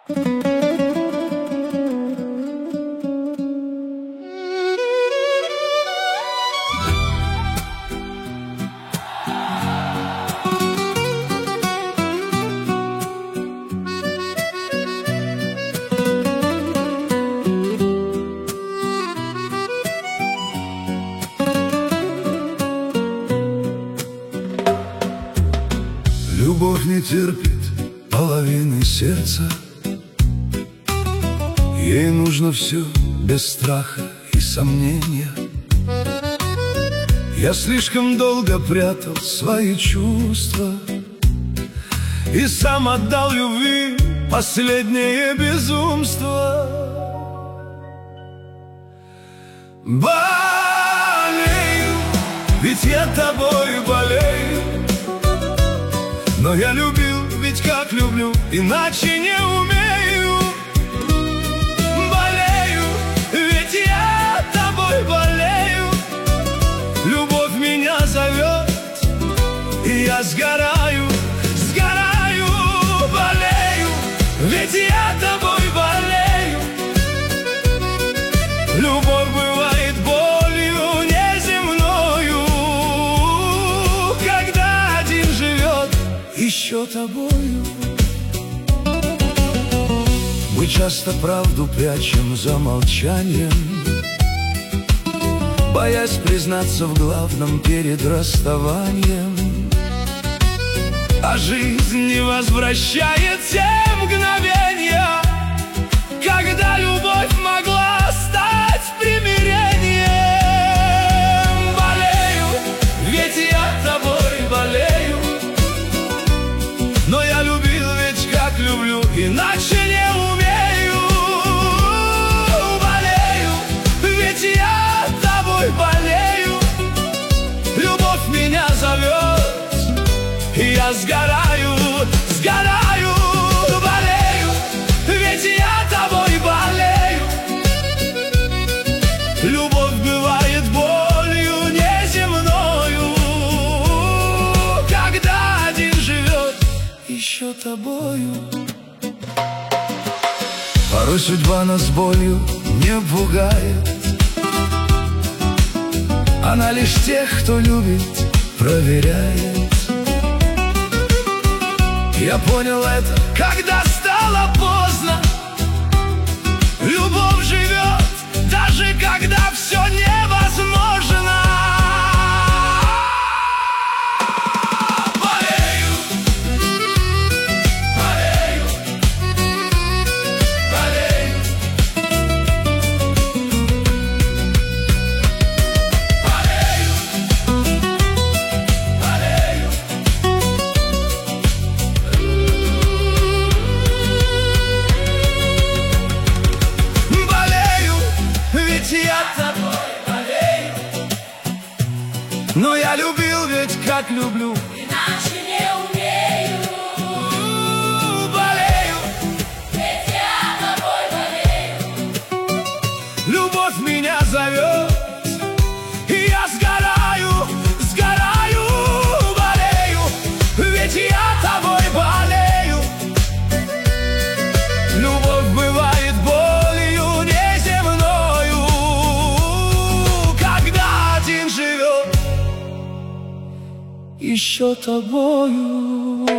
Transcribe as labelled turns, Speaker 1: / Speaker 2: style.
Speaker 1: Любовь не терпит половины сердца, ей нужно все без страха и сомнения. Я слишком долго прятал свои чувства и сам отдал любви последнее безумство. Болею, ведь я тобой болею, но я любил, ведь как люблю, иначе не умею. Болею, ведь я тобой болею, любовь меня зовет, и я сгораю, сгораю. Болею, ведь я тобой болею, любовь бывает болью неземною, когда один живет еще тобою. Мы часто правду прячем за молчанием, боясь признаться в главном перед расставанием. А жизнь не возвращает те мгновения, когда любовь могла стать примирением. Болею, ведь я тобой болею, но я любил, ведь как люблю, иначе не умею. Болею, ведь я тобой болею, любовь меня зовет, и я сгораю, сгораю. Болею, ведь я тобой болею, любовь бывает болью неземною, когда один живет еще тобою. Порой судьба нас болью не пугает, она лишь тех, кто любит, проверяет. Я понял это, когда стало поздно. Любовь живет, даже когда все невозможно. Болею, болею, болею, болею, болею. Болею, ведь я тобой болею, но я любил, ведь как люблю,
Speaker 2: иначе не умею.
Speaker 1: болею,
Speaker 2: Ведь я тобой болею,
Speaker 1: любовь меня зовет, и я сгораю, сгораю. Болею, ведь я тобой болею, любовь бывает болью неземною, когда один живет еще тобою.